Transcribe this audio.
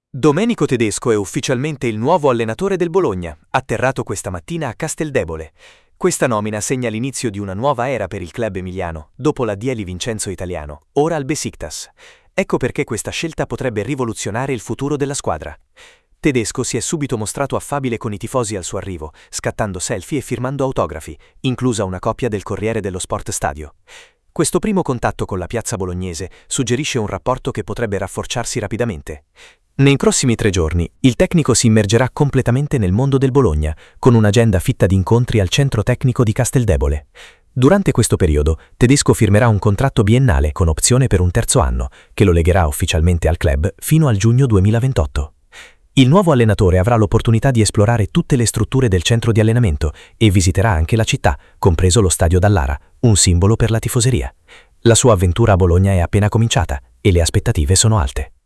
Domenico Tedesco è ufficialmente il nuovo allenatore del Bologna, atterrato questa mattina a Casteldebole. Questa nomina segna l'inizio di una nuova era per il club emiliano, dopo l'addio di Vincenzo Italiano, ora al Besiktas. Ecco perché questa scelta potrebbe rivoluzionare il futuro della squadra. Tedesco si è subito mostrato affabile con i tifosi al suo arrivo, scattando selfie e firmando autografi, inclusa una copia del Corriere dello Sport Stadio. Questo primo contatto con la piazza bolognese suggerisce un rapporto che potrebbe rafforzarsi rapidamente. Nei prossimi 3 giorni, il tecnico si immergerà completamente nel mondo del Bologna, con un'agenda fitta di incontri al centro tecnico di Casteldebole. Durante questo periodo, Tedesco firmerà un contratto biennale con opzione per un terzo anno, che lo legherà ufficialmente al club fino al giugno 2028. Il nuovo allenatore avrà l'opportunità di esplorare tutte le strutture del centro di allenamento e visiterà anche la città, compreso lo Stadio Dallara, un simbolo per la tifoseria. La sua avventura a Bologna è appena cominciata e le aspettative sono alte.